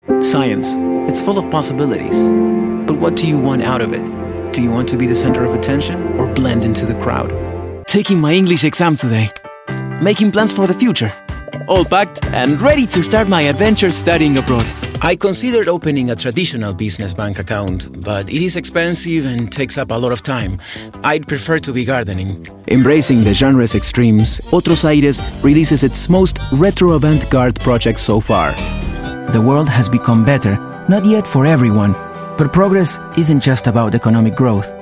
Science, it's full of possibilities. But what do you want out of it? Do you want to be the center of attention or blend into the crowd? Taking my English exam today. Making plans for the future. All packed and ready to start my adventure studying abroad. I considered opening a traditional business bank account, but it is expensive and takes up a lot of time. I'd prefer to be gardening. Embracing the genre's extremes, Otros Aires releases its most retro avant-garde project so far. The world has become better, not yet for everyone, but progress isn't just about economic growth.